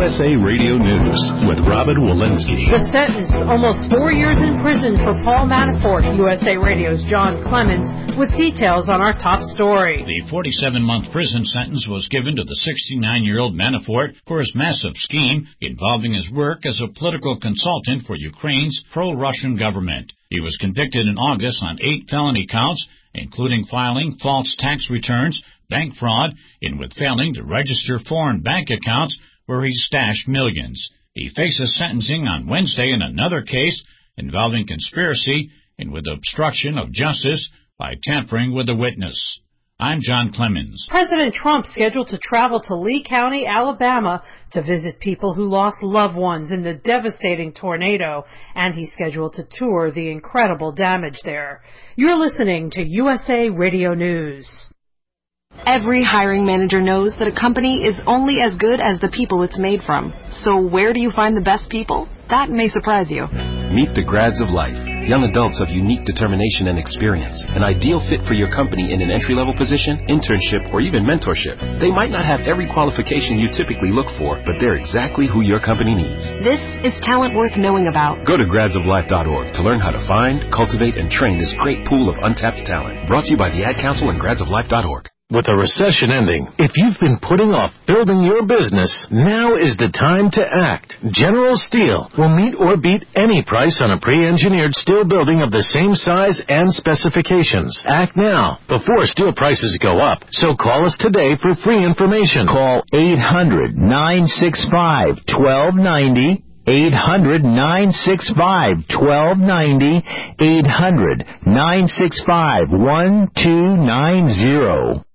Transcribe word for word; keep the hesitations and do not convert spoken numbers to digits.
S A Radio News with Robin Walensky. The sentence, almost four years in prison for Paul Manafort. U S A Radio's John Clemens with details on our top story. The forty-seven-month prison sentence was given to the sixty-nine-year-old Manafort for his massive scheme involving his work as a political consultant for Ukraine's pro-Russian government. He was convicted in August on eight felony counts, including filing false tax returns, bank fraud, and with failing to register foreign bank accounts where he stashed millions. He faces sentencing on Wednesday in another case involving conspiracy and with obstruction of justice by tampering with a witness. I'm John Clemens. President Trump scheduled to travel to Lee County, Alabama, to visit people who lost loved ones in the devastating tornado, and he's scheduled to tour the incredible damage there. You're listening to U S A Radio News. Every hiring manager knows that a company is only as good as the people it's made from. So where do you find the best people? That may surprise you. Meet the grads of life. Young adults of unique determination and experience. An ideal fit for your company in an entry-level position, internship, or even mentorship. They might not have every qualification you typically look for, but they're exactly who your company needs. This is talent worth knowing about. Go to grads of life dot org to learn how to find, cultivate, and train this great pool of untapped talent. Brought to you by the Ad Council and grads of life dot org. With the recession ending, if you've been putting off building your business, now is the time to act. General Steel will meet or beat any price on a pre-engineered steel building of the same size and specifications. Act now, before steel prices go up. So call us today for free information. Call eight hundred, nine six five, one two nine zero. eight hundred, nine six five, one two nine zero. eight hundred, nine six five, one two nine zero.